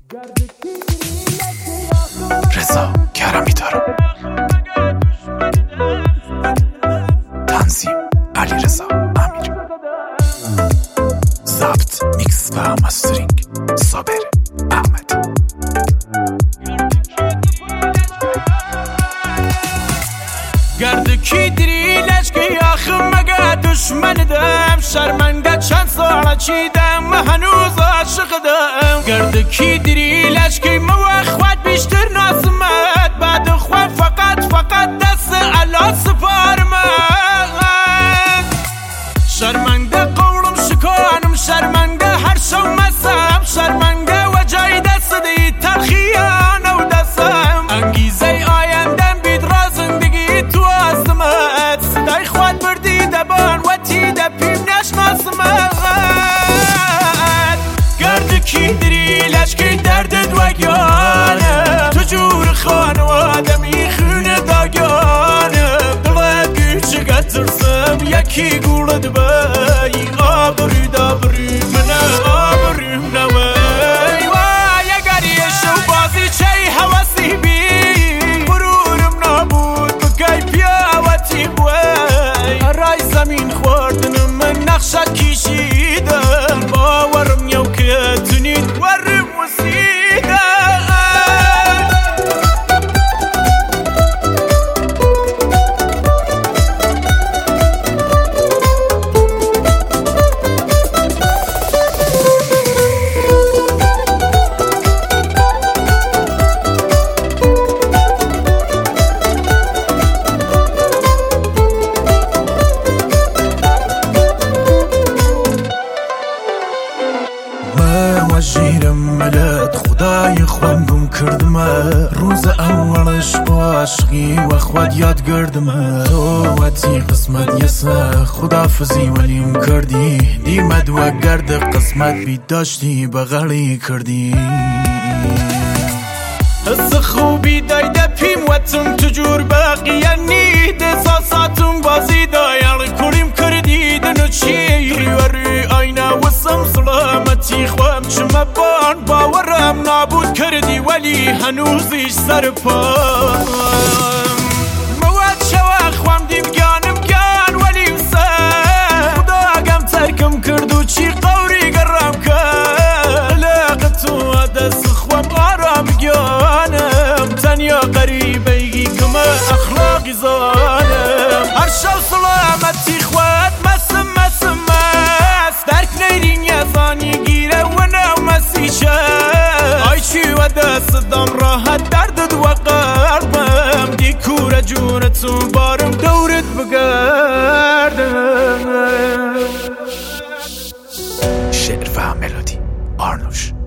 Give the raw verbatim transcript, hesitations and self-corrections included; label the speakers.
Speaker 1: رضا کرمی داره. تنظیم علی رضا امیر. ضبط میکس و مسترینگ صابر احمد.
Speaker 2: گرد کی دری لشکی آخم مگه دشمن دم شرمنده چند ساله چیدم هنوز عاشق دم. گرد کی دری لشکی مو خواد بیشتر ناسمت بعد خواه فقط فقط دست علا سپارمت. شرمنده قولم شکانم شرمنده هر شو مسم شرمنده و جای دست دی تلخیان و دستم. انگیزه آیندم بید را زندگی تو آزمت صدای خواد بردی دبان و تی دپیم نشناسمت. گرد کی دری لشکی دردت وگانه تو جور خانوادمی خونه داگانه دلت گیچه ترسم یکی گولد بایی آبری دابری منه آبریم نوی وای اگر یه شو بازی چی حواسی بی برورم نابود بگای پیاوتی بوی رای زمین خوردنم من نقشت کشیدم باورم یو که تونید ورم وسیدم.
Speaker 1: وجیرم ملت خدای خوندم کردمه روز اولش با عشقی و خود یاد گردمه تو وتی قسمت یسه خدافزی ولیم کردی دیمد و گرد قسمت بی داشتی بغلی کردی.
Speaker 2: حس خوبی دایده پیم وطم تجور باقیانی دساساتم بازی دایال کریم کردی دنو چی ریوری آینه وسم سلامتی خوام چمه بان باورم نابود کردی ولی هنوزیش سر پام. مواد شوا خوام دیم گانم گان ولیم سر خدا گم ترکم کردو چی قوری گرم کرد لاقتو دست خوام آرام گانم تنیا قریبی کما اخلاقی زانم هر شو سلامتی خواد مسم مسم مس درک نیرین یزانی گیره و نو مسیشه آی چی و دست دم راحت دردد و قربم دی کور جونتو بارم دورت بگردم.
Speaker 1: شعر و ملودی آرنوش.